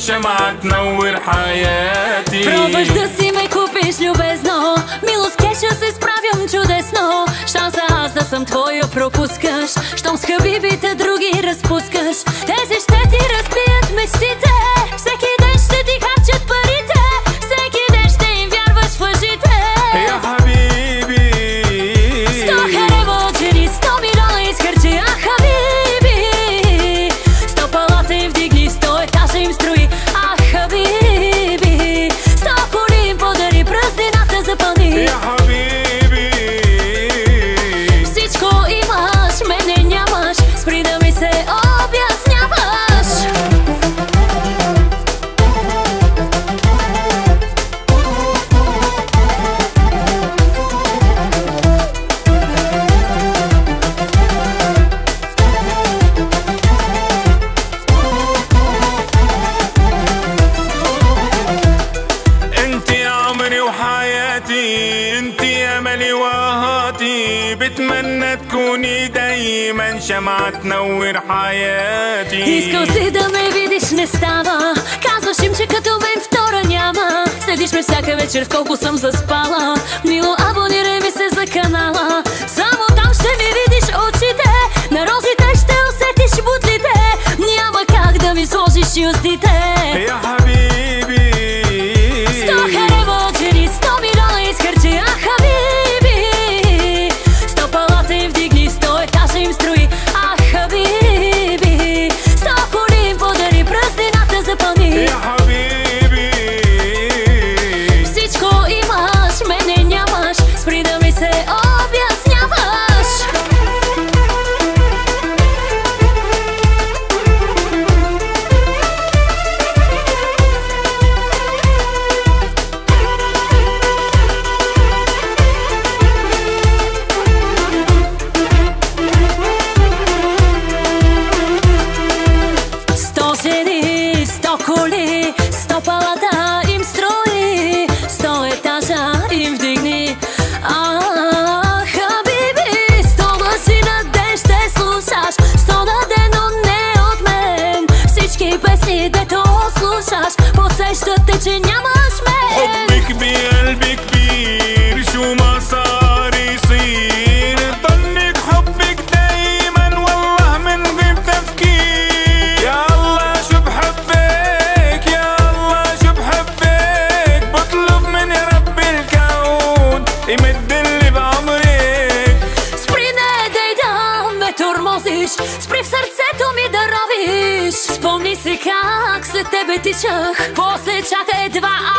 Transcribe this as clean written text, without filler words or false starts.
شمعة تنور حياتي. Пробваш да си ме купиш любезно, милост кеша се справям чудесно. Шанса аз да съм твоя пропускаш, щом с хабибите други разпускаш. Тези ще ти разбият мечтите, всеки ден ще ти харчат парите, всеки ден ще им вярваш в лъжите. Я хабиби, 100 харева от жени, 100 милиона изхарчи, а хабиби. 100 палата им вдигни, 100 етажа им строи, а хабиби. 100 коли им подари, празнената запълни. я хабиби. Всичко имаш, мене нямаш, спри да ми се обясняваш. انتي عمري وحياتي، انتي املي وهاتي، بتمنى تكوني دايما شمعة تنور حياتي. Искал си да ме видиш, не става. Казваш им, че като мен втора няма. Следиш ме всяка вечер в колко съм заспала. Мило, абонирай ми се за канала. Само там ще ми видиш очите, на розите ще усетиш бутлите. Няма как да ми сложиш юздите. يا حبيبي 100 харева от жени, 100 милиона изхарчи, а хабиби. 100 палата им вдигни, 100 етажа им строи, а хабиби. 100 коли им подари, празнената запълни. يا حبيبي. Всичко имаш, мене нямаш, спри да ми се обясняваш. Сто жени, 100 коли, 100 палата им строи, 100 етажа им вдигни, а хабиби. 100 лъжи на ден ще слушаш, 100 на ден, но не от мен. Всички песни, дето слушаш, подсещат те, че нямаш мен. حبك بقلبي كبير، شو ما صار يصير، ضلك حبك دايما والله من غير تفكير. يا الله شو بحبك، يا الله شو بحبك، بطلب من رب الكون يمدلي بعمرك. Спри, не дей да ме тормозиш, спри в сърцето ми да ровиш. Спомни си как след тебе тичах, после чака едва